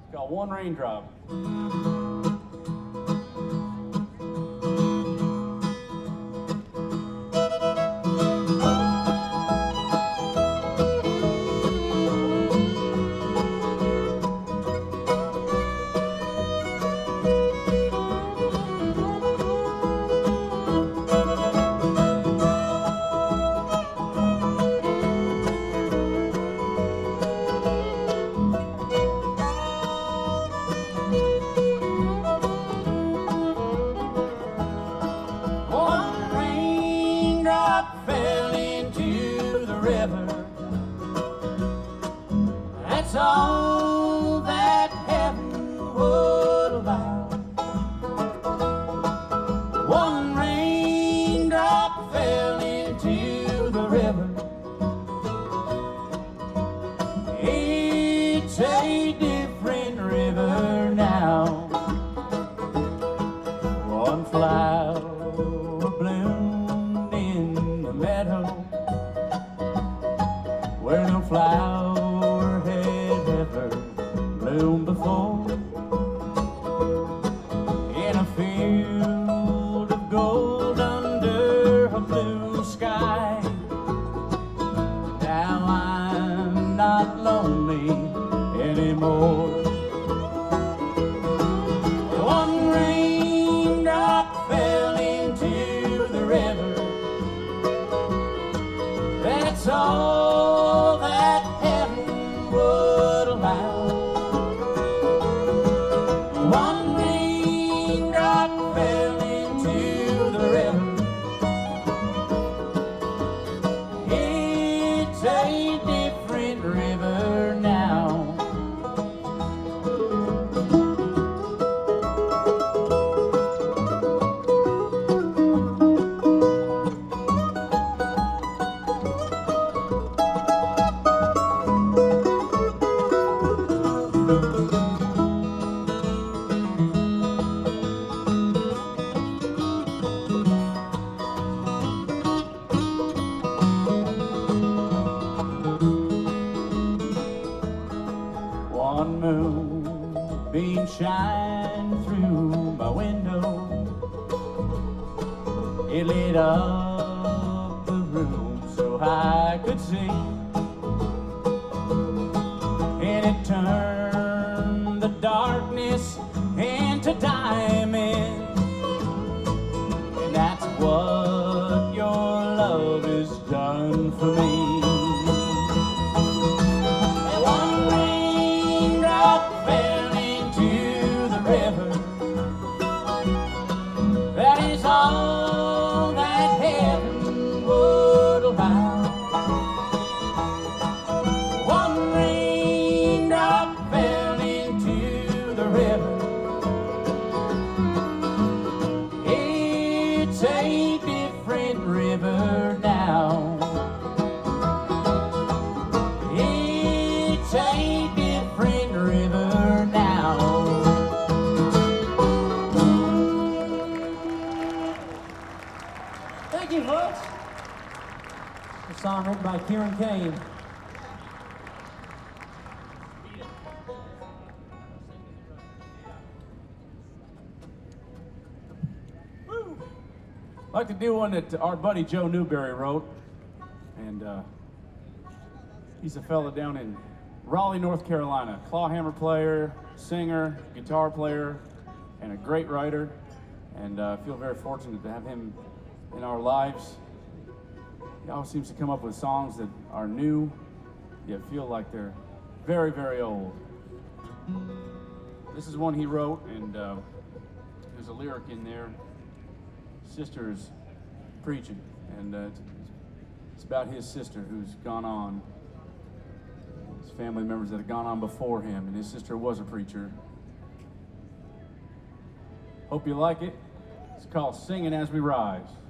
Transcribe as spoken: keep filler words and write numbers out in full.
It's called One Raindrop. That's all that heaven would allow. One raindrop fell into the river. It's a different river now. One flower bloomed in the meadow where no flower had ever bloomed before. In a field of gold under a blue sky. Now I'm not lonely anymore. One raindrop fell into the river. That's all that heaven would allow. One raindrop fell into the river. It's a different river now. One moonbeam shine through my window. It lit up the room so I could see, and it turned the darkness into diamonds. And that's what your love has done for me. That is all that heaven would allow. One raindrop fell into the river. It's a different river now. It's a different river now. Thank you, folks. A song written by Kieran Kane. Woo. I'd like to do one that our buddy Joe Newberry wrote, and uh, he's a fella down in Raleigh, North Carolina. Clawhammer player, singer, guitar player, and a great writer. And uh, I feel very fortunate to have him in our lives. He always seems to come up with songs that are new, yet feel like they're very, very old. This is one he wrote, and uh, there's a lyric in there. Sister's preaching, and uh, it's, it's about his sister who's gone on. His family members that have gone on before him, and his sister was a preacher. Hope you like it. It's called Singing As We Rise.